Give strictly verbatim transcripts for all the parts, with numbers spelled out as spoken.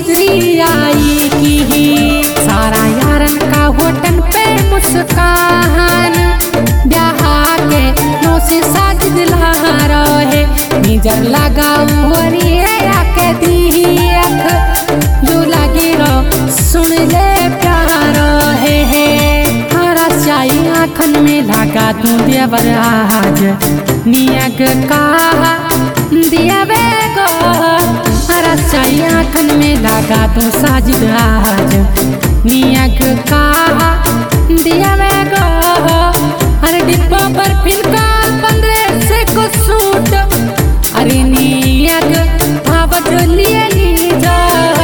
सजरी आई की ही सारा यारन का होटन पे मुस्कान ब्याहा के नो से साज दिला रहे निजर लगाऊ होरी आके दी अख जो लगी रो सुन ले प्यार है है हरा चाई आँखन में लगा तू देवर आज नियग कहा दियावे गो हरा चाई आँखन में लगा तू साजिद आज नियग कहा दियावे गो अरे डिब्बा पर फिलका पंद्रह से को सूट अरे नियग भावत लिए लीजा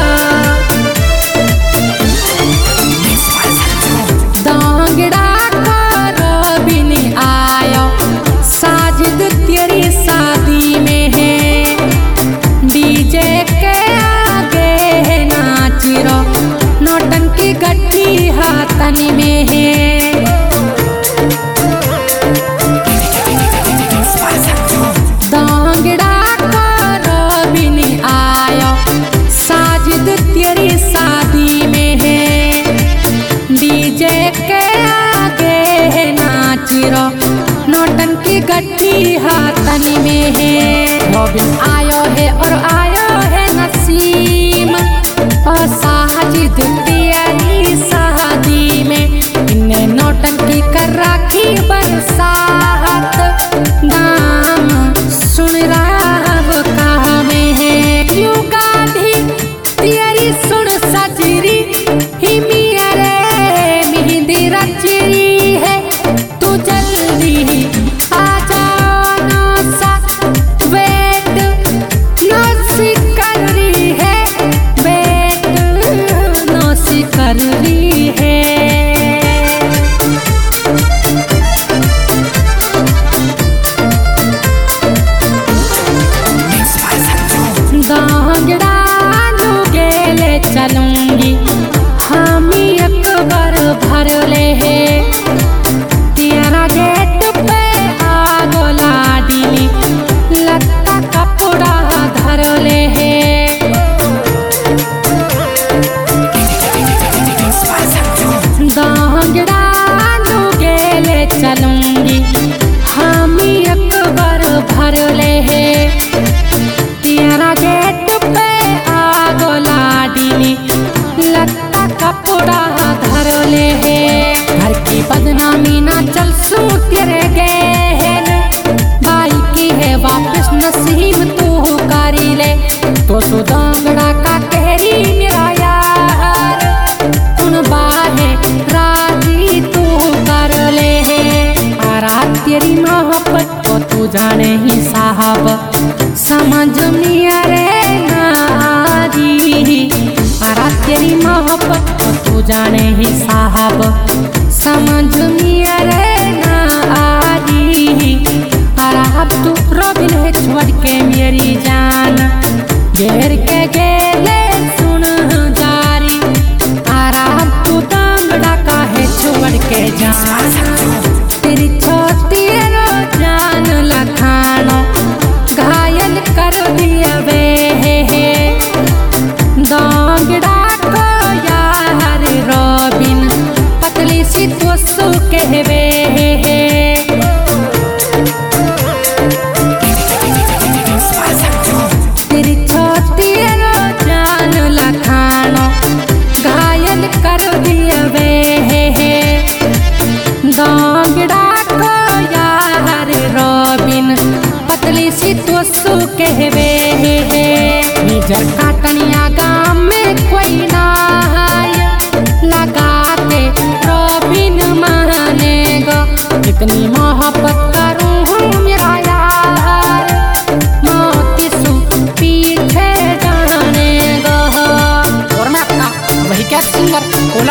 दांगड़ा का बिन आयो साजिद तेरी शादी में है डीजे के आगे नाच रो नौटंकी गट्टी हाथनी में है दांगड़ा का बिन आयो साजिद तेरी शादी में है डीजे के आगे नाच रो नौटंकी गट्टी हाथनी में है रोबिन आयो है और आयो है नसीम और साजिद तेरी शादी में इन्हें नौटंकी कर राखी बरसात नाम सुन रहा कहा में है यू गाधी तेरी सुन सजरी ही मिया रे मेहंदी रचरी है तू जल्दी आ जाओ नो सा वेट नो सी कर रही है वेट नो सी कर रही है दांगड़ा नु गेले चलूंगी हम एक बार भर ले है तेरा गेट पे आगो लाडली लत्ता कपड़ा धर ले है दांगड़ा नु गेले चलूंगी हम एक बार भर ले है तेरा गेट पे आगो लाडली लत्ता कपड़ा धर ले है घर की बदनामी ना चल सू तेरे गहन बाई की है वापस नसीब तू करी ले तो सो दांगड़ा का कहरी मेरा यार उन बाहे राजी तू कर ले है आरा तेरी मोहब्बत को तू जाने ही साहब समझ मिया रे नारी आरा तेरी मोहब्बत को तू जाने ही साहब समझ मिया रे नारी आरा अब तू रोबिन है छोड़ के मेरी जान घेर के गेले सुन जारी आरा अब तू दांगड़ा का है छोड़ के जान तेरी छोटी रो जान लखानो घायल कर दिया वे है दांगड़ा को यार रोबिन पतली सी तो सो कहवे है तेरी छोटी रो जान लखानो घायल कर दिया वे है दांगड़ा को यार रोबिन पतली सी तो सो कहवे